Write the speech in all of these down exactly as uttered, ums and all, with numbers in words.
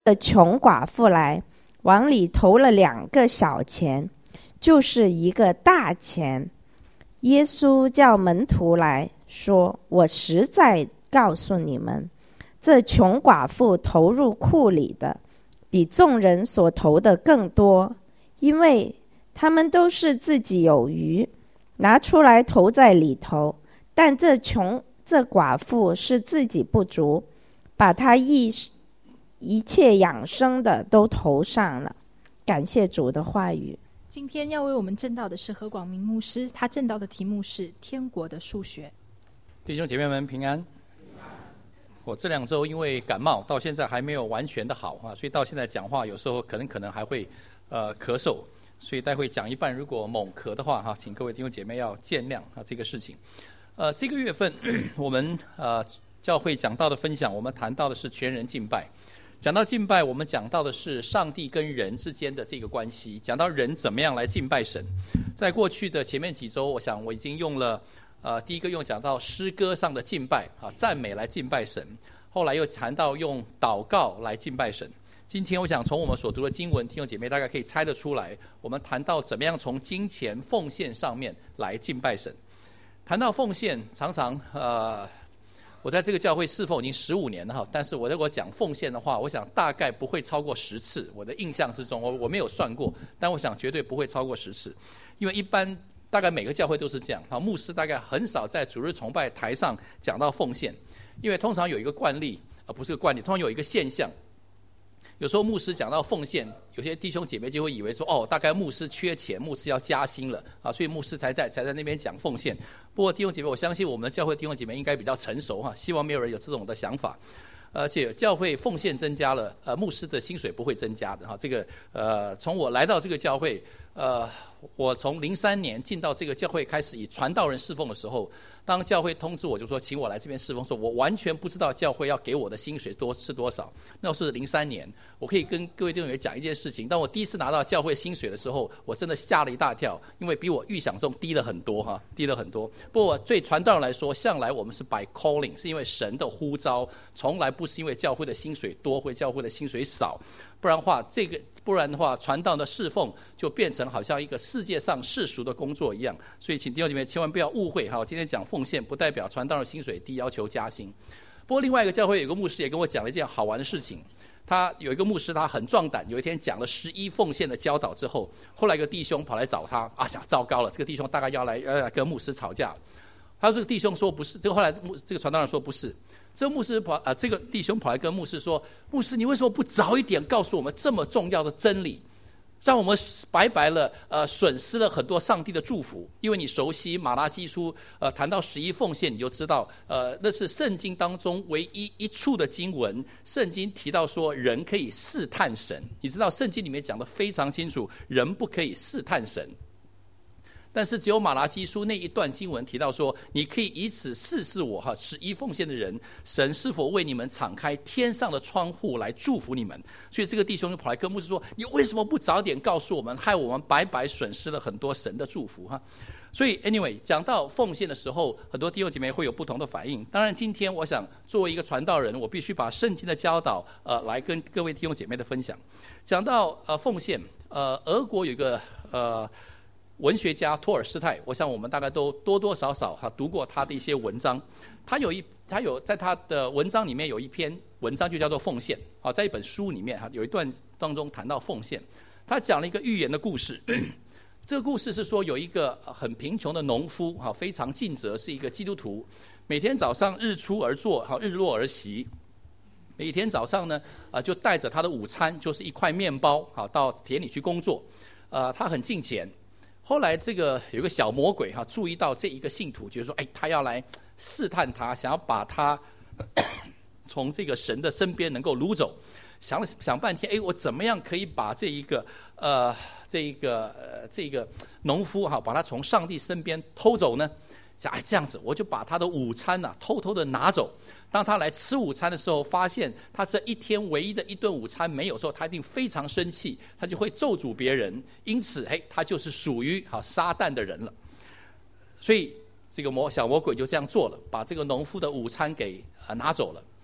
的穷寡妇来，往里投了两个小钱，就是一个大钱。耶稣叫门徒来说，我实在告诉你们，这穷寡妇投入库里的比众人所投的更多，因为他们都是自己有余，拿出来投在里头，但这穷这寡妇是自己不足，把她一一切养生的都投上了。感谢主的话语。 今天要为我们证道的是何广明牧师，他证道的题目是天国的数学。 弟兄姐妹们平安。我这两周因为感冒到现在还没有完全的好啊，所以到现在讲话有时候可能可能还会呃咳嗽，所以待会讲一半如果猛咳的话哈，请各位弟兄姐妹要见谅啊这个事情。呃，这个月份我们呃教会讲到的分享，我们谈到的是全人敬拜。讲到敬拜，我们讲到的是上帝跟人之间的这个关系，讲到人怎么样来敬拜神。在过去的前面几周，我想我已经用了呃第一个用讲到诗歌上的敬拜啊，赞美来敬拜神，后来又谈到用祷告来敬拜神。今天我想从我们所读的经文，弟兄姐妹大概可以猜得出来，我们谈到怎么样从金钱奉献上面来敬拜神。谈到奉献，常常呃我在这个教会侍奉已经十五年了哈，但是我如果讲奉献的话，我想大概不会超过十次。我的印象之中，我我没有算过，但我想绝对不会超过十次，因为一般大概每个教会都是这样哈。牧师大概很少在主日崇拜台上讲到奉献，因为通常有一个惯例，而不是个惯例，通常有一个现象。有时候牧师讲到奉献，有些弟兄姐妹就会以为说，哦，大概牧师缺钱，牧师要加薪了啊，所以牧师才在才在那边讲奉献。不过弟兄姐妹，我相信我们的教会弟兄姐妹应该比较成熟哈，希望没有人有这种的想法。而且教会奉献增加了，呃，牧师的薪水不会增加的哈。这个呃，从我来到这个教会，呃，我从零三年进到这个教会开始以传道人侍奉的时候，当教会通知我就说请我来这边侍奉，说我完全不知道教会要给我的薪水多是多少。那是零三年，我可以跟各位弟兄姐妹讲一件事情，当我第一次拿到教会薪水的时候，我真的吓了一大跳，因为比我预想中低了很多哈，低了很多。不过对传道人来说，向来我们是 by calling， 是因为神的呼召，从来不是因为教会的薪水多或教会的薪水少。不然的话，这个不然的话，传道的侍奉就变成好像一个世界上世俗的工作一样。所以，请弟兄姐妹千万不要误会哈，我今天讲奉献不代表传道的薪水低，要求加薪。不过，另外一个教会有个牧师也跟我讲了一件好玩的事情。他有一个牧师，他很壮胆，有一天讲了十一奉献的教导之后，后来一个弟兄跑来找他，啊，想糟糕了，这个弟兄大概要来要来跟牧师吵架。他说这个弟兄说不是，这个后来这个传道人说不是。这个牧师跑啊、呃，这个弟兄跑来跟牧师说：“牧师，你为什么不早一点告诉我们这么重要的真理，让我们白白了呃损失了很多上帝的祝福？因为你熟悉马拉基书，呃，谈到十一奉献，你就知道，呃，那是圣经当中唯一一处的经文，圣经提到说人可以试探神。你知道圣经里面讲得非常清楚，人不可以试探神。”但是只有马拉基书那一段经文提到说，你可以以此试试我哈，十一奉献的人，神是否为你们敞开天上的窗户来祝福你们。所以这个弟兄就跑来跟牧师说，你为什么不早点告诉我们，害我们白白损失了很多神的祝福哈。所以 anyway 讲到奉献的时候，很多弟兄姐妹会有不同的反应。当然今天我想作为一个传道人，我必须把圣经的教导呃来跟各位弟兄姐妹的分享。讲到呃奉献，呃俄国有一个呃文学家托尔斯泰，我想我们大概都多多少少哈读过他的一些文章。他有一他有在他的文章里面有一篇文章就叫做奉献啊，在一本书里面哈有一段当中谈到奉献。他讲了一个寓言的故事，这个故事是说有一个很贫穷的农夫哈，非常尽责，是一个基督徒，每天早上日出而作，哈日落而息。每天早上呢啊就带着他的午餐，就是一块面包，好到田里去工作。呃，他很敬虔。后来这个有个小魔鬼哈，注意到这一个信徒，就是说，哎，他要来试探他，想要把他从这个神的身边能够掳走。想了想半天，哎，我怎么样可以把这一个呃这一个呃这个农夫哈，把他从上帝身边偷走呢？想，哎，这样子，我就把他的午餐呐、啊、偷偷的拿走。当他来吃午餐的时候，发现他这一天唯一的一顿午餐没有的时候，他一定非常生气，他就会咒诅别人，因此，嘿，他就是属于好撒旦的人了。所以这个魔小魔鬼就这样做了，把这个农夫的午餐给、呃、拿走了。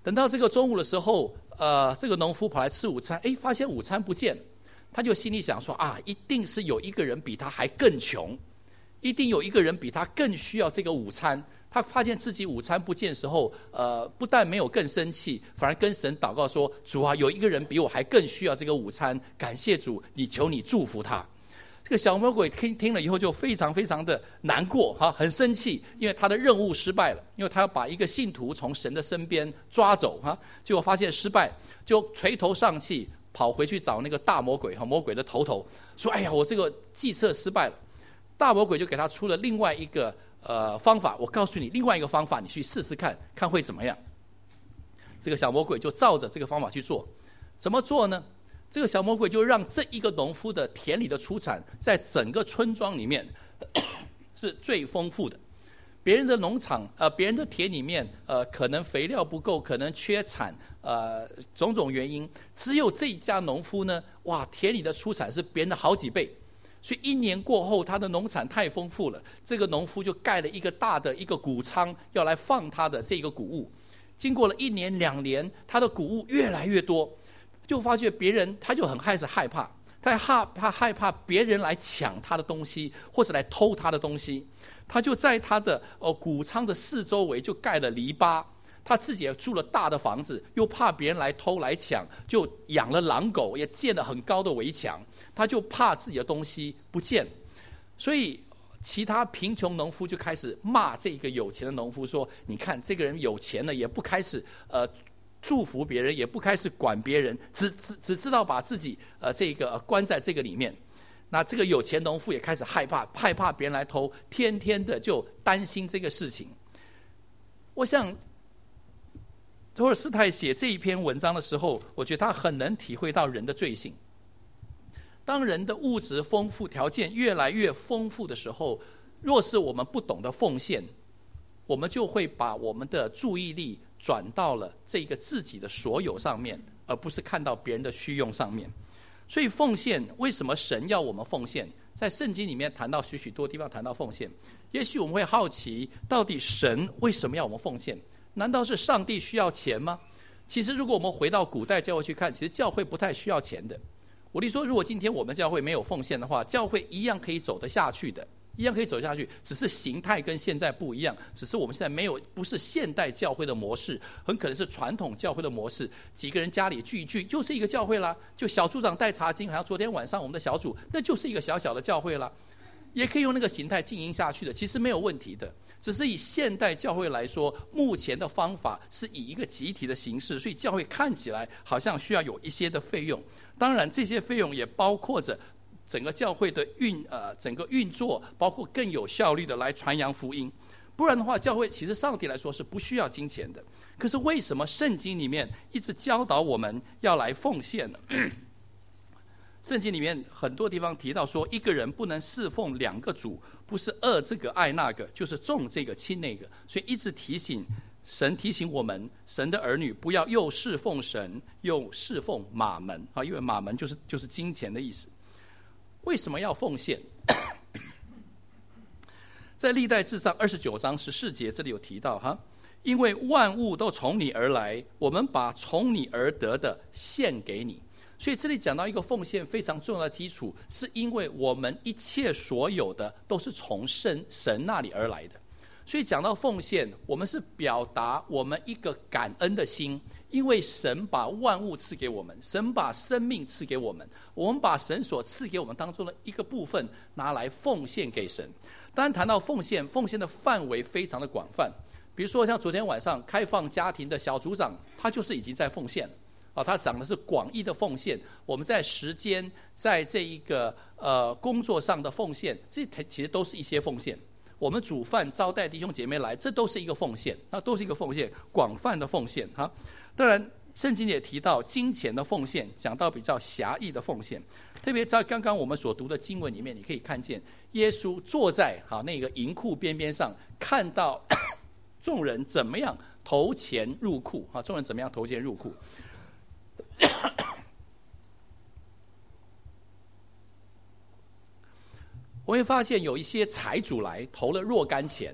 等到这个中午的时候，呃，这个农夫跑来吃午餐，哎，发现午餐不见了，他就心里想说啊，一定是有一个人比他还更穷，一定有一个人比他更需要这个午餐。他发现自己午餐不见的时候，呃，不但没有更生气，反而跟神祷告说：“主啊，有一个人比我还更需要这个午餐，感谢主，你求你祝福他。”这个小魔鬼听听了以后就非常非常的难过，哈，很生气，因为他的任务失败了，因为他要把一个信徒从神的身边抓走，哈，结果发现失败，就垂头丧气，跑回去找那个大魔鬼，哈，魔鬼的头头，说：“哎呀，我这个计策失败了。”大魔鬼就给他出了另外一个。呃，方法，我告诉你另外一个方法，你去试试看，看会怎么样。这个小魔鬼就照着这个方法去做，怎么做呢？这个小魔鬼就让这一个农夫的田里的出产，在整个村庄里面是最丰富的。别人的农场，呃，别人的田里面，呃，可能肥料不够，可能缺产，呃，种种原因，只有这一家农夫呢，哇，田里的出产是别人的好几倍。所以一年过后，他的农产太丰富了，这个农夫就盖了一个大的一个谷仓，要来放他的这个谷物。经过了一年两年，他的谷物越来越多，就发觉别人他就很开始害怕，他害怕害怕别人来抢他的东西，或者来偷他的东西。他就在他的哦谷仓的四周围就盖了篱笆，他自己也住了大的房子，又怕别人来偷来抢，就养了狼狗，也建了很高的围墙。他就怕自己的东西不见，所以其他贫穷农夫就开始骂这个有钱的农夫说：“你看这个人有钱了，也不开始呃祝福别人，也不开始管别人，只只只知道把自己呃这个、呃、关在这个里面。”那这个有钱农夫也开始害怕，害怕别人来偷，天天的就担心这个事情。我想托尔斯泰写这一篇文章的时候，我觉得他很能体会到人的罪性。当人的物质丰富条件越来越丰富的时候，若是我们不懂得奉献，我们就会把我们的注意力转到了这个自己的所有上面，而不是看到别人的虚用上面。所以奉献，为什么神要我们奉献？在圣经里面谈到许许多地方谈到奉献，也许我们会好奇，到底神为什么要我们奉献？难道是上帝需要钱吗？其实如果我们回到古代教会去看，其实教会不太需要钱的。我的说，如果今天我们教会没有奉献的话，教会一样可以走得下去的，一样可以走下去，只是形态跟现在不一样，只是我们现在没有，不是现代教会的模式，很可能是传统教会的模式，几个人家里聚一聚就是一个教会啦，就小组长带茶经，好像昨天晚上我们的小组，那就是一个小小的教会啦，也可以用那个形态经营下去的，其实没有问题的。只是以现代教会来说，目前的方法是以一个集体的形式，所以教会看起来好像需要有一些的费用。当然，这些费用也包括着整个教会的运呃整个运作，包括更有效率的来传扬福音。不然的话，教会其实上帝来说是不需要金钱的。可是为什么圣经里面一直教导我们要来奉献呢？圣经里面很多地方提到说，一个人不能侍奉两个主，不是恶这个爱那个，就是重这个轻那个。所以一直提醒神，提醒我们神的儿女不要又侍奉神又侍奉马门啊，因为马门就是就是金钱的意思。为什么要奉献？在历代志上二十九章十四节这里有提到哈，因为万物都从你而来，我们把从你而得的献给你。所以这里讲到一个奉献非常重要的基础，是因为我们一切所有的都是从神神那里而来的。所以讲到奉献，我们是表达我们一个感恩的心，因为神把万物赐给我们，神把生命赐给我们，我们把神所赐给我们当中的一个部分拿来奉献给神。当然谈到奉献，奉献的范围非常的广泛，比如说像昨天晚上开放家庭的小组长，他就是已经在奉献了。哦，他讲的是广义的奉献，我们在时间，在这一个呃工作上的奉献，这其实都是一些奉献。我们煮饭招待弟兄姐妹来，这都是一个奉献，那都是一个奉献，广泛的奉献哈。当然，圣经也提到金钱的奉献，讲到比较狭义的奉献。特别在刚刚我们所读的经文里面，你可以看见耶稣坐在好那个银库边边上，看到众人怎么样投钱入库啊，众人怎么样投钱入库。我会发现有一些财主来投了若干钱，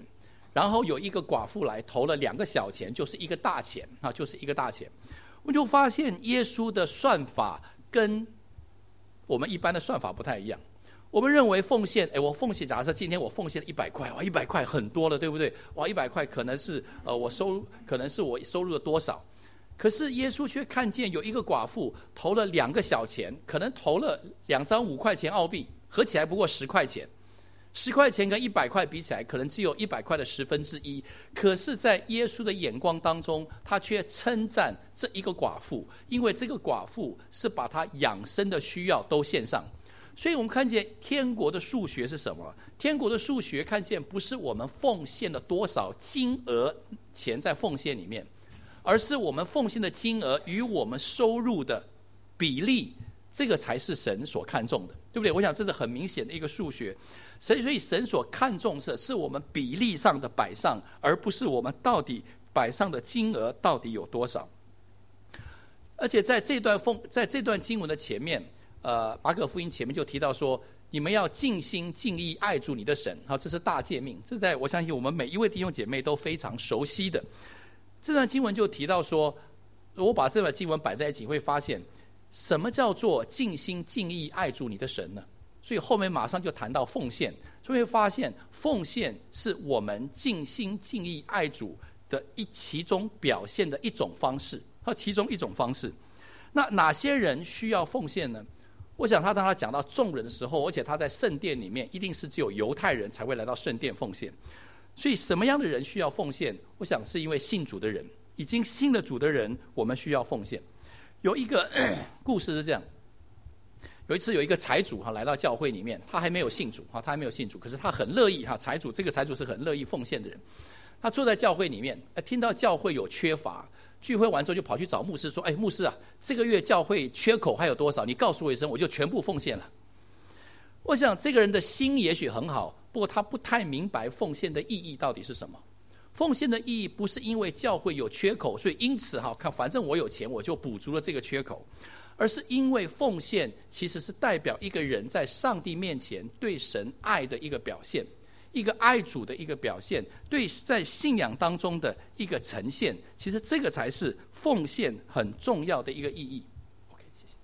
然后有一个寡妇来投了两个小钱，就是一个大钱啊，就是一个大钱。我们就发现耶稣的算法跟我们一般的算法不太一样。我们认为奉献，哎，我奉献，假设今天我奉献了一百块，哇，一百块很多了，对不对？哇，一百块可能是呃我收，可能是我收入了多少？可是耶稣却看见有一个寡妇投了两个小钱，可能投了两张五块钱澳币，合起来不过十块钱。十块钱跟一百块比起来，可能只有一百块的十分之一。可是，在耶稣的眼光当中，他却称赞这一个寡妇，因为这个寡妇是把她养生的需要都献上。所以我们看见天国的数学是什么？天国的数学看见不是我们奉献了多少金额钱在奉献里面，而是我们奉献的金额与我们收入的比例，这个才是神所看重的，对不对？我想这是很明显的一个数学。所以神所看重的是我们比例上的摆上，而不是我们到底摆上的金额到底有多少。而且在这段奉在这段经文的前面，呃，马可福音前面就提到说，你们要尽心尽意爱主你的神，好，这是大诫命，这在我相信我们每一位弟兄姐妹都非常熟悉的。这段经文就提到说，我把这段经文摆在一起，会发现什么叫做尽心尽意爱主你的神呢？所以后面马上就谈到奉献，所以会发现奉献是我们尽心尽意爱主的一其中表现的一种方式，和其中一种方式。那哪些人需要奉献呢？我想他当他讲到众人的时候，而且他在圣殿里面，一定是只有犹太人才会来到圣殿奉献。所以什么样的人需要奉献？我想是因为信主的人，已经信了主的人，我们需要奉献。有一个故事是这样。有一次有一个财主哈来到教会里面，他还没有信主哈，他还没有信主，可是他很乐意哈，财主这个财主是很乐意奉献的人。他坐在教会里面，听到教会有缺乏，聚会完之后就跑去找牧师说：“哎，牧师啊，这个月教会缺口还有多少？你告诉我一声，我就全部奉献了。”我想这个人的心也许很好，不过他不太明白奉献的意义到底是什么。奉献的意义不是因为教会有缺口，所以因此哈，看反正我有钱我就补足了这个缺口。而是因为奉献其实是代表一个人在上帝面前对神爱的一个表现，一个爱主的一个表现，对在信仰当中的一个呈现，其实这个才是奉献很重要的一个意义。 OK， 谢谢。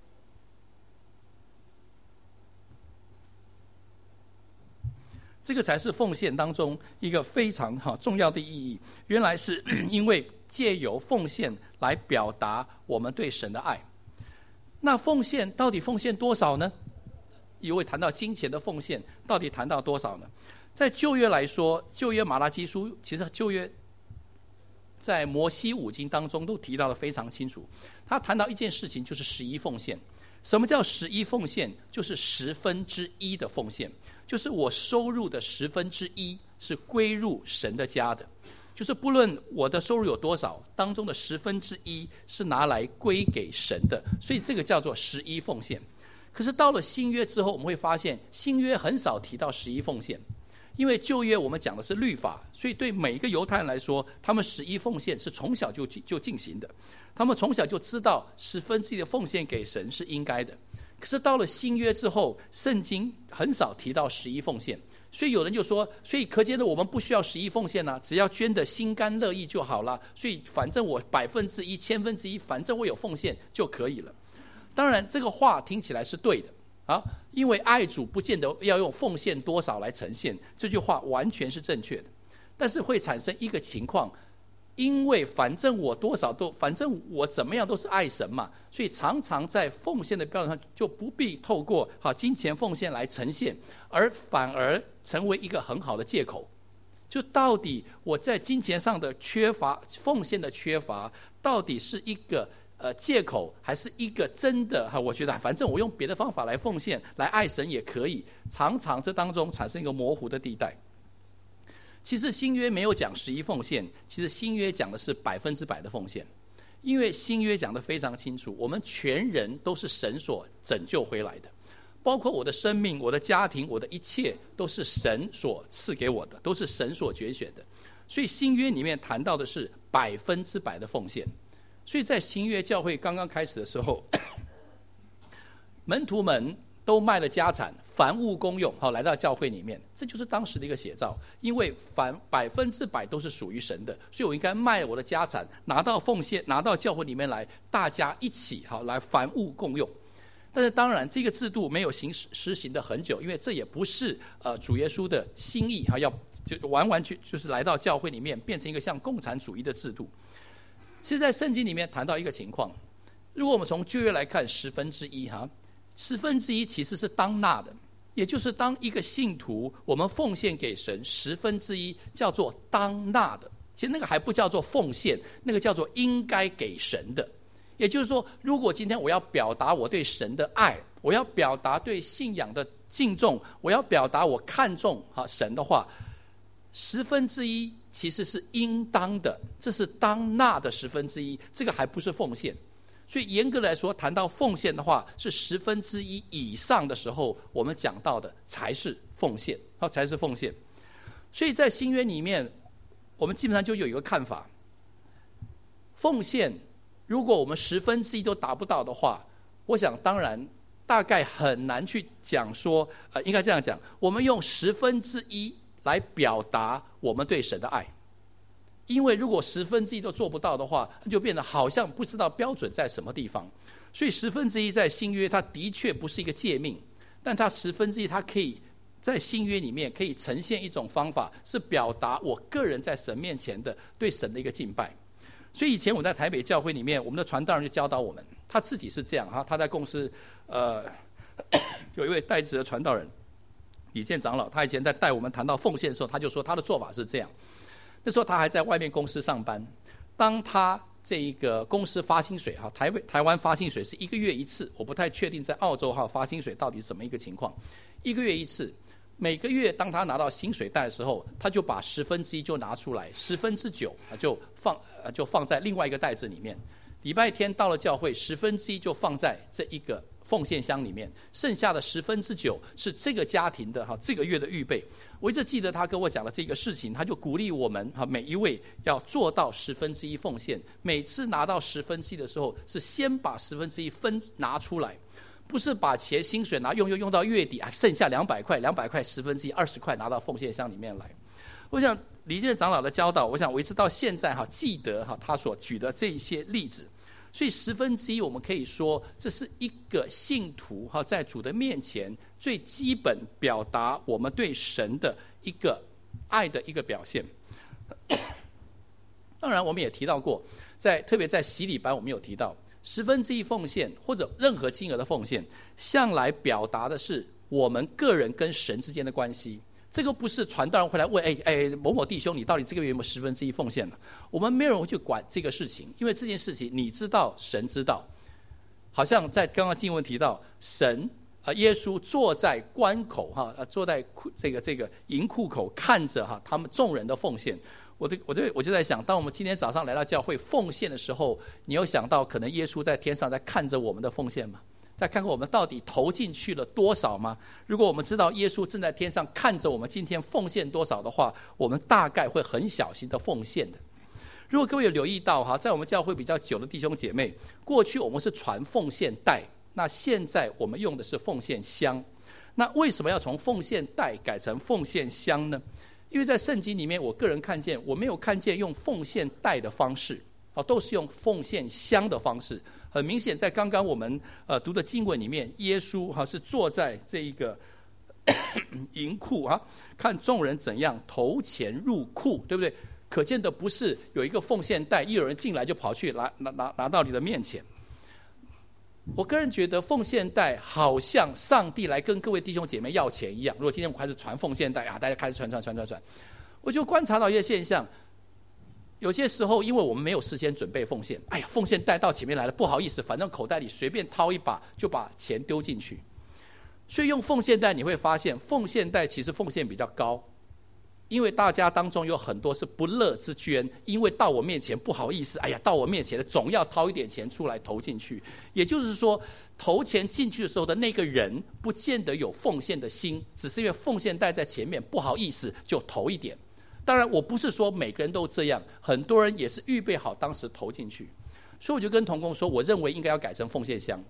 这个才是奉献当中一个非常重要的意义。原来是因为借由奉献来表达我们对神的爱。那奉献到底奉献多少呢？因为谈到金钱的奉献，到底谈到多少呢？在旧约来说，旧约马拉基书，其实旧约在摩西五经当中都提到的非常清楚。他谈到一件事情，就是十一奉献。什么叫十一奉献？就是十分之一的奉献，就是我收入的十分之一是归入神的家的。就是不论我的收入有多少，当中的十分之一是拿来归给神的，所以这个叫做十一奉献。可是到了新约之后，我们会发现新约很少提到十一奉献，因为旧约我们讲的是律法，所以对每一个犹太人来说，他们十一奉献是从小就就进行的，他们从小就知道十分之一的奉献给神是应该的。可是到了新约之后，圣经很少提到十一奉献。所以有人就说，所以可见的我们不需要十一奉献啊，只要捐得心甘乐意就好了。所以反正我百分之一、千分之一，反正我有奉献就可以了。当然，这个话听起来是对的啊，因为爱主不见得要用奉献多少来呈现，这句话完全是正确的。但是会产生一个情况，因为反正我多少都，反正我怎么样都是爱神嘛，所以常常在奉献的标准上就不必透过好金钱奉献来呈现，而反而成为一个很好的借口。就到底我在金钱上的缺乏，奉献的缺乏，到底是一个呃借口，还是一个真的哈？我觉得反正我用别的方法来奉献，来爱神也可以。常常这当中产生一个模糊的地带。其实新约没有讲十一奉献，其实新约讲的是百分之百的奉献，因为新约讲得非常清楚，我们全人都是神所拯救回来的，包括我的生命、我的家庭、我的一切，都是神所赐给我的，都是神所拣选的。所以新约里面谈到的是百分之百的奉献。所以在新约教会刚刚开始的时候，门徒们都卖了家产， 凡物公用，好来到教会里面，这就是当时的一个写照。因为凡百分之百都是属于神的，所以我应该卖我的家产，拿到奉献，拿到教会里面来，大家一起好来凡物共用。但是当然，这个制度没有行实行的很久，因为这也不是呃主耶稣的心意哈，要就完完全就是来到教会里面变成一个像共产主义的制度。其实，在圣经里面谈到一个情况，如果我们从旧约来看，十分之一哈，十分之一其实是当纳的，也就是当一个信徒我们奉献给神十分之一，叫做当纳的。其实那个还不叫做奉献，那个叫做应该给神的。也就是说，如果今天我要表达我对神的爱，我要表达对信仰的敬重，我要表达我看重哈神的话，十分之一其实是应当的，这是当纳的十分之一，这个还不是奉献。所以严格来说，谈到奉献的话，是十分之一以上的时候，我们讲到的才是奉献，好，才是奉献。所以在新约里面，我们基本上就有一个看法：奉献，如果我们十分之一都达不到的话，我想当然大概很难去讲说，呃，应该这样讲，我们用十分之一来表达我们对神的爱。因为如果十分之一都做不到的话，就变得好像不知道标准在什么地方。所以十分之一在新约，它的确不是一个诫命，但它十分之一，它可以在新约里面可以呈现一种方法，是表达我个人在神面前的对神的一个敬拜。所以以前我在台北教会里面，我们的传道人就教导我们，他自己是这样哈，他在公司呃有一位代职的传道人李健长老，他以前在带我们谈到奉献的时候，他就说他的做法是这样。那时候他还在外面公司上班，当他这一个公司发薪水哈，台台湾发薪水是一个月一次，我不太确定在澳洲哈发薪水到底是怎么一个情况，一个月一次，每个月当他拿到薪水袋的时候，他就把十分之一就拿出来，十分之九就放就放在另外一个袋子里面。礼拜天到了教会，十分之一就放在这一个奉献箱里面，剩下的十分之九是这个家庭的哈这个月的预备。我一直记得他跟我讲了这个事情，他就鼓励我们哈每一位要做到十分之一奉献。每次拿到十分之一的时候，是先把十分之一分拿出来，不是把钱薪水拿用用用到月底啊，剩下两百块，两百块十分之一二十块拿到奉献箱里面来。我想李健长老的教导，我想我一直到现在哈记得哈他所举的这一些例子。所以十分之一，我们可以说这是一个信徒哈在主的面前最基本表达我们对神的一个爱的一个表现。当然，我们也提到过，在特别在洗礼班，我们有提到十分之一奉献或者任何金额的奉献，向来表达的是我们个人跟神之间的关系。这个不是传道人会来问，哎哎，某某弟兄，你到底这个月有没有十分之一奉献呢？我们没有人会去管这个事情，因为这件事情你知道，神知道。好像在刚刚经文提到，神啊，耶稣坐在关口哈，坐在这个这个银库口，看着哈他们众人的奉献。我的我这我就在想，当我们今天早上来到教会奉献的时候，你有想到可能耶稣在天上在看着我们的奉献吗？再看看我们到底投进去了多少吗？如果我们知道耶稣正在天上看着我们今天奉献多少的话，我们大概会很小心的奉献的。如果各位有留意到哈，在我们教会比较久的弟兄姐妹，过去我们是传奉献袋，那现在我们用的是奉献箱。那为什么要从奉献袋改成奉献箱呢？因为在圣经里面，我个人看见我没有看见用奉献袋的方式，都是用奉献箱的方式。很明显，在刚刚我们呃读的经文里面，耶稣哈是坐在这一个银库啊，看众人怎样投钱入库，对不对？可见的不是有一个奉献袋，一有人进来就跑去拿拿拿拿到你的面前。我个人觉得奉献袋好像上帝来跟各位弟兄姐妹要钱一样。如果今天我们开始传奉献袋啊，大家开始传传传传传，我就观察到一个现象。有些时候，因为我们没有事先准备奉献，哎呀，奉献袋到前面来了，不好意思，反正口袋里随便掏一把就把钱丢进去。所以用奉献袋，你会发现奉献袋其实奉献比较高，因为大家当中有很多是不乐之捐，因为到我面前不好意思，哎呀，到我面前了总要掏一点钱出来投进去。也就是说，投钱进去的时候的那个人不见得有奉献的心，只是因为奉献袋在前面，不好意思就投一点。当然我不是说每个人都这样，很多人也是预备好当时投进去。所以我就跟同工说，我认为应该要改成奉献箱，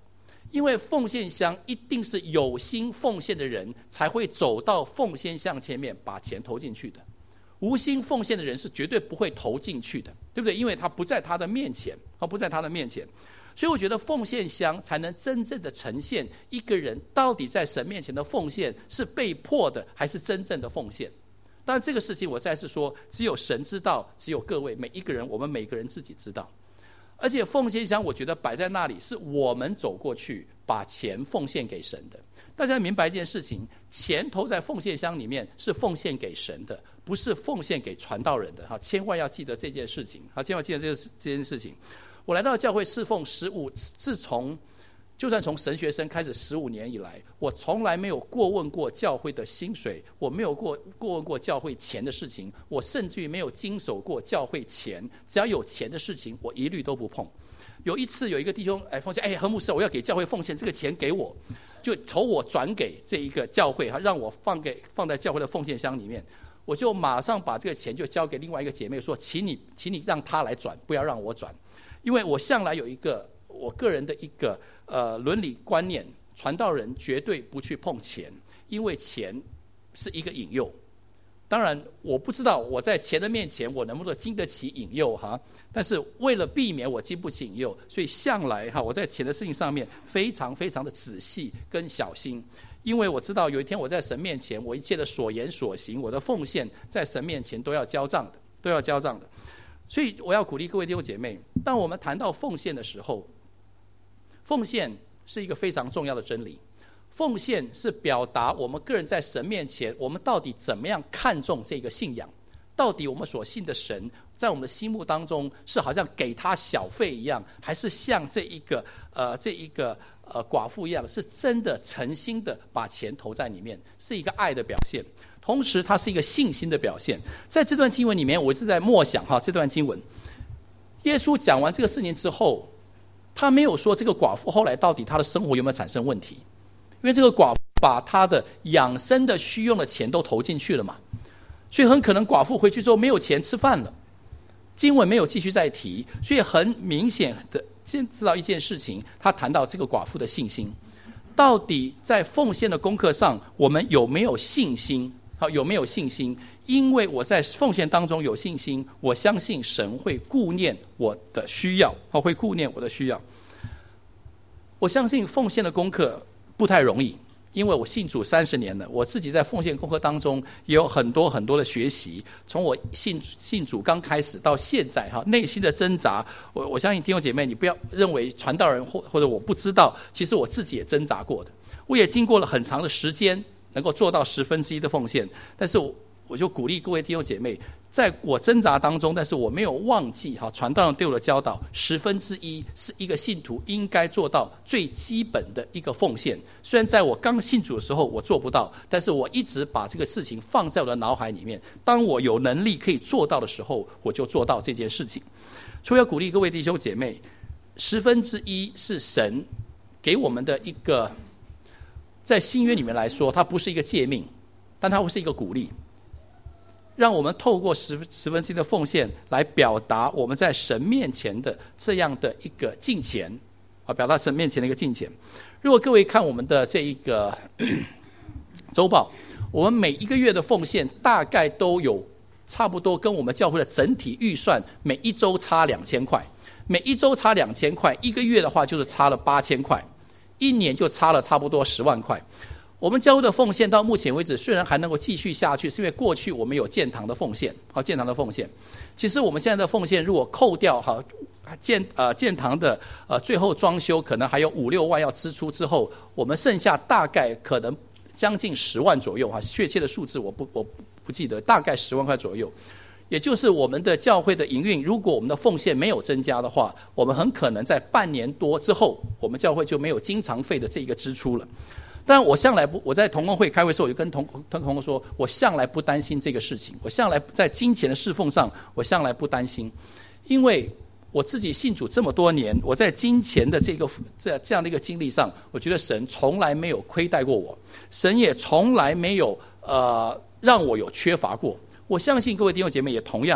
因为奉献箱一定是有心奉献的人才会走到奉献箱前面把钱投进去的，无心奉献的人是绝对不会投进去的，对不对？因为他不在他的面前，他不在他的面前，所以我觉得奉献箱才能真正的呈现一个人到底在神面前的奉献是被迫的还是真正的奉献。当然这个事情我再次说，只有神知道，只有各位每一个人，我们每个人自己知道。而且奉献箱我觉得摆在那里是我们走过去把钱奉献给神的。大家明白一件事情，钱投在奉献箱里面是奉献给神的，不是奉献给传道人的，千万要记得这件事情，千万记得这这件事情。我来到教会侍奉十五，自从就算从神学生开始十五年以来，我从来没有过问过教会的薪水，我没有过过问过教会钱的事情，我甚至于没有经手过教会钱，只要有钱的事情我一律都不碰。有一次有一个弟兄哎奉献，哎何牧师我要给教会奉献，这个钱给我，就从我转给这一个教会，让我放给放在教会的奉献箱里面，我就马上把这个钱就交给另外一个姐妹说，请你请你让她来转，不要让我转。因为我向来有一个我个人的一个呃伦理观念，传道人绝对不去碰钱，因为钱是一个引诱。当然我不知道我在钱的面前我能不能经得起引诱哈，但是为了避免我经不起引诱，所以向来哈我在钱的事情上面非常非常的仔细跟小心。因为我知道有一天我在神面前，我一切的所言所行，我的奉献在神面前都要交账的，都要交账的。所以我要鼓励各位弟兄姐妹，当我们谈到奉献的时候，奉献是一个非常重要的真理。奉献是表达我们个人在神面前，我们到底怎么样看重这个信仰，到底我们所信的神在我们的心目当中是好像给他小费一样，还是像这一个呃这一个呃寡妇一样，是真的诚心的把钱投在里面，是一个爱的表现，同时它是一个信心的表现。在这段经文里面，我是在默想哈这段经文，耶稣讲完这个事情之后，他没有说这个寡妇后来到底她的生活有没有产生问题，因为这个寡妇把她的养生的需用的钱都投进去了嘛，所以很可能寡妇回去之后没有钱吃饭了。经文没有继续再提，所以很明显的先知道一件事情，他谈到这个寡妇的信心，到底在奉献的功课上我们有没有信心？好，有没有信心？因为我在奉献当中有信心，我相信神会顾念我的需要，会顾念我的需要。我相信奉献的功课不太容易，因为我信主三十年了，我自己在奉献功课当中也有很多很多的学习。从我信信主刚开始到现在哈，内心的挣扎，我我相信弟兄姐妹，你不要认为传道人或或者我不知道，其实我自己也挣扎过的。我也经过了很长的时间，能够做到十分之一的奉献，但是我我就鼓励各位弟兄姐妹，在我挣扎当中，但是我没有忘记哈，传道人对我的教导，十分之一是一个信徒应该做到最基本的一个奉献。虽然在我刚信主的时候我做不到，但是我一直把这个事情放在我的脑海里面，当我有能力可以做到的时候，我就做到这件事情。所以要鼓励各位弟兄姐妹，十分之一是神给我们的一个，在新约里面来说，它不是一个诫命，但它会是一个鼓励，让我们透过十十分之一的奉献来表达我们在神面前的这样的一个敬虔啊，表达神面前的一个敬虔。如果各位看我们的这一个周报，我们每一个月的奉献大概都有差不多跟我们教会的整体预算每一周差两千块，每一周差两千块，一个月的话就是差了八千块，一年就差了差不多十万块。我们教会的奉献到目前为止虽然还能够继续下去，是因为过去我们有建堂的奉献，好，建堂的奉献。其实我们现在的奉献如果扣掉好建呃建堂的呃最后装修可能还有五六万要支出之后，我们剩下大概可能将近十万左右哈，确切的数字我不我不记得，大概十万块左右。也就是我们的教会的营运，如果我们的奉献没有增加的话，我们很可能在半年多之后，我们教会就没有经常费的这一个支出了。但我向来不，我在同工会开会的时候，我就跟同同工说，我向来不担心这个事情，我向来在金钱的侍奉上，我向来不担心，因为我自己信主这么多年，我在金钱的这个这这样的一个经历上，我觉得神从来没有亏待过我，神也从来没有呃让我有缺乏过。我相信各位弟兄姐妹也同样，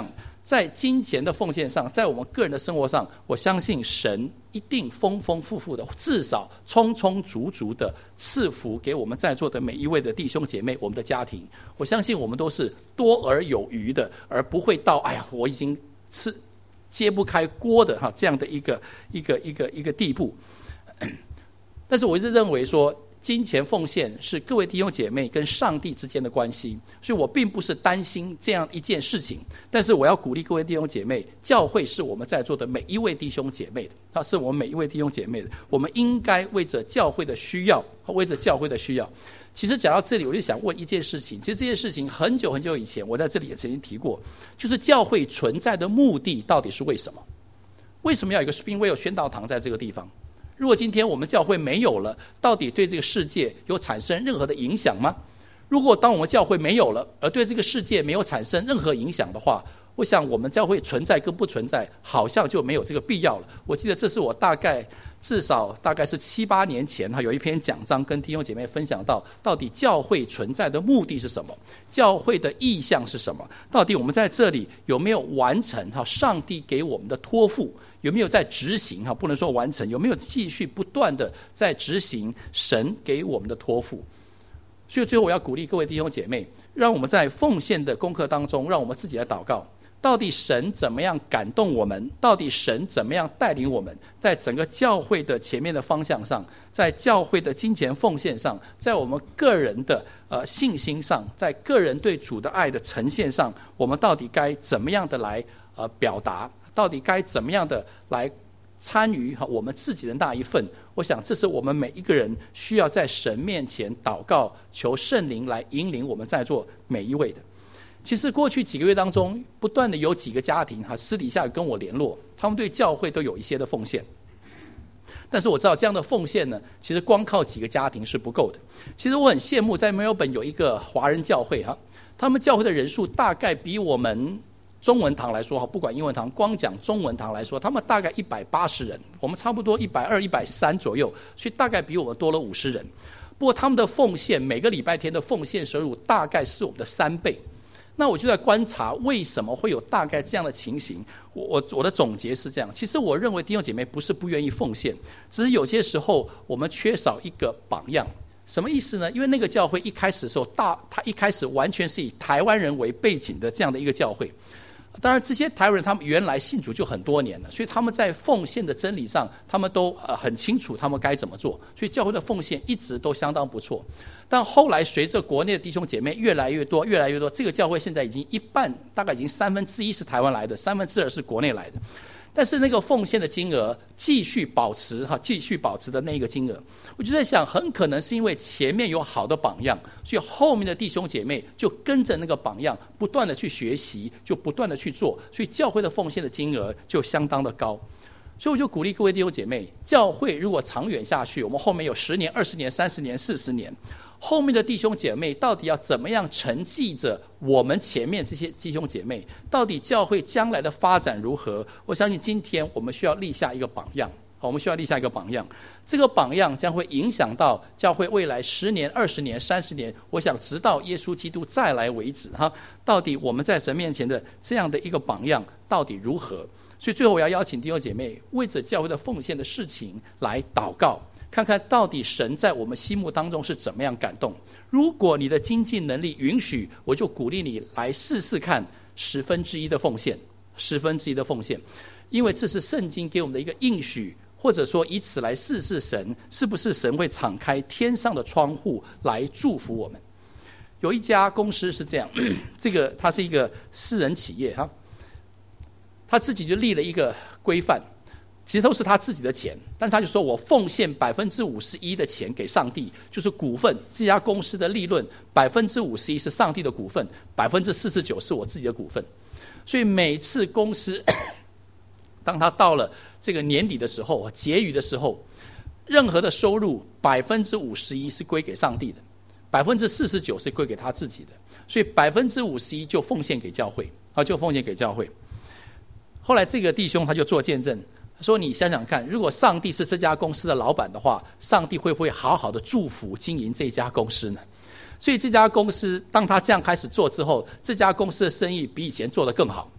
在金钱的奉献上，在我们个人的生活上，我相信神一定丰丰富富的，至少充充足足的赐福给我们在座的每一位的弟兄姐妹，我们的家庭。我相信我们都是多而有余的，而不会到哎呀，我已经吃揭不开锅的哈这样的一个一个一个一个地步。但是我一直认为说，金钱奉献是各位弟兄姐妹跟上帝之间的关系，所以我并不是担心这样一件事情。但是我要鼓励各位弟兄姐妹，教会是我们在座的每一位弟兄姐妹的，它是我们每一位弟兄姐妹的，我们应该为着教会的需要，为着教会的需要。其实讲到这里，我就想问一件事情，其实这件事情很久很久以前我在这里也曾经提过，就是教会存在的目的到底是为什么？为什么要有一个 Springwell 宣道堂在这个地方？如果今天我们教会没有了，到底对这个世界有产生任何的影响吗？如果当我们教会没有了，而对这个世界没有产生任何影响的话，我想我们教会存在跟不存在好像就没有这个必要了。我记得这是我大概至少大概是七八年前有一篇讲章跟弟兄姐妹分享到，到底教会存在的目的是什么，教会的意向是什么，到底我们在这里有没有完成上帝给我们的托付，有没有在执行，不能说完成，有没有继续不断的在执行神给我们的托付。所以最后我要鼓励各位弟兄姐妹，让我们在奉献的功课当中，让我们自己来祷告，到底神怎么样感动我们，到底神怎么样带领我们，在整个教会的前面的方向上，在教会的金钱奉献上，在我们个人的呃信心上，在个人对主的爱的呈现上，我们到底该怎么样的来呃表达，到底该怎么样的来参与我们自己的那一份。我想这是我们每一个人需要在神面前祷告，求圣灵来引领我们在座每一位的。其实过去几个月当中，不断的有几个家庭私底下跟我联络，他们对教会都有一些的奉献。但是我知道这样的奉献呢，其实光靠几个家庭是不够的。其实我很羡慕在墨尔本有一个华人教会，他们教会的人数大概比我们中文堂来说，不管英文堂，光讲中文堂来说，他们大概一百八十人，我们差不多一百二、一百三左右，所以大概比我们多了五十人。不过他们的奉献，每个礼拜天的奉献收入大概是我们的三倍。那我就在观察为什么会有大概这样的情形。我我我的总结是这样，其实我认为弟兄姐妹不是不愿意奉献，只是有些时候我们缺少一个榜样。什么意思呢？因为那个教会一开始的时候，大他一开始完全是以台湾人为背景的这样的一个教会。当然这些台湾人他们原来信主就很多年了，所以他们在奉献的真理上他们都呃很清楚他们该怎么做，所以教会的奉献一直都相当不错。但后来随着国内的弟兄姐妹越来越多越来越多，这个教会现在已经一半，大概已经三分之一是台湾来的，三分之二是国内来的。但是那个奉献的金额继续保持哈，继续保持的那个金额，我就在想，很可能是因为前面有好的榜样，所以后面的弟兄姐妹就跟着那个榜样，不断的去学习，就不断的去做，所以教会的奉献的金额就相当的高。所以我就鼓励各位弟兄姐妹，教会如果长远下去，我们后面有十年、二十年、三十年、四十年。后面的弟兄姐妹到底要怎么样承继着我们前面这些弟兄姐妹？到底教会将来的发展如何？我相信今天我们需要立下一个榜样，我们需要立下一个榜样。这个榜样将会影响到教会未来十年、二十年、三十年，我想直到耶稣基督再来为止哈。到底我们在神面前的这样的一个榜样到底如何？所以最后我要邀请弟兄姐妹为着教会的奉献的事情来祷告，看看到底神在我们心目当中是怎么样感动。如果你的经济能力允许，我就鼓励你来试试看十分之一的奉献，十分之一的奉献，因为这是圣经给我们的一个应许，或者说以此来试试神是不是神会敞开天上的窗户来祝福我们。有一家公司是这样，这个它是一个私人企业哈，他自己就立了一个规范。其实都是他自己的钱，但是他就说我奉献百分之五十一的钱给上帝，就是股份，这家公司的利润百分之五十一是上帝的股份，百分之四十九是我自己的股份。所以每次公司当他到了这个年底的时候，结余的时候，任何的收入百分之五十一是归给上帝的，百分之四十九是归给他自己的，所以百分之五十一就奉献给教会，啊，就奉献给教会。后来这个弟兄他就做见证。说你想想看，如果上帝是这家公司的老板的话，上帝会不会好好的祝福经营这家公司呢？所以这家公司当他这样开始做之后，这家公司的生意比以前做得更好，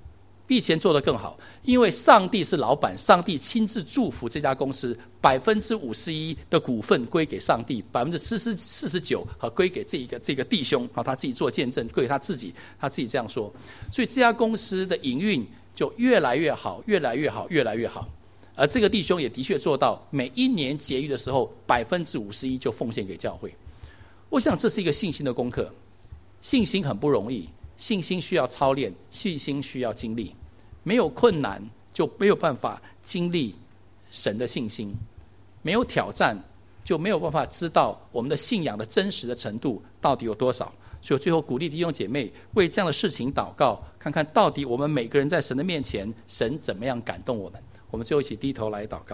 比以前做得更好，因为上帝是老板，上帝亲自祝福这家公司，百分之五十一的股份归给上帝，百分之四十四十九和归给这一个这个弟兄，好，他自己做见证，归给他自己，他自己这样说，所以这家公司的营运就越来越好，越来越好，越来越好。而这个弟兄也的确做到，每一年结余的时候，百分之五十一就奉献给教会。我想这是一个信心的功课，信心很不容易。信心需要操练，信心需要经历，没有困难就没有办法经历神的信心，没有挑战就没有办法知道我们的信仰的真实的程度到底有多少。所以最后鼓励弟兄姐妹为这样的事情祷告，看看到底我们每个人在神的面前，神怎么样感动我们。我们最后一起低头来祷告。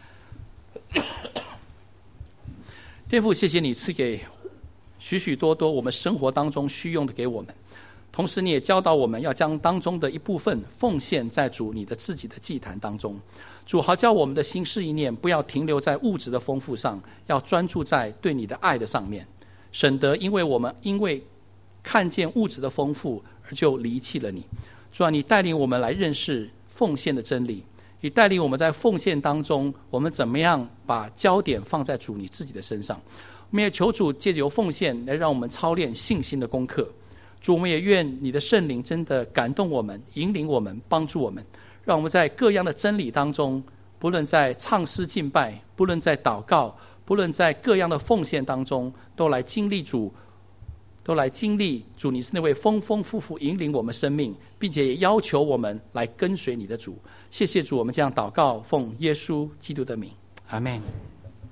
天父，谢谢你赐给许许多多我们生活当中需用的给我们，同时你也教导我们要将当中的一部分奉献在主你的自己的祭坛当中。主，好叫我们的心思意念不要停留在物质的丰富上，要专注在对你的爱的上面，省得因为我们因为看见物质的丰富而就离弃了你。主啊，你带领我们来认识奉献的真理，你带领我们在奉献当中，我们怎么样把焦点放在主你自己的身上。我们也求主借由奉献来让我们操练信心的功课。主，我们也愿你的圣灵真的感动我们，引领我们，帮助我们，让我们在各样的真理当中，不论在唱诗敬拜，不论在祷告，不论在各样的奉献当中，都来经历主，都来经历主你是那位丰丰富富引领我们生命，并且也要求我们来跟随你的主。谢谢主，我们这样祷告，奉耶稣基督的名，阿们。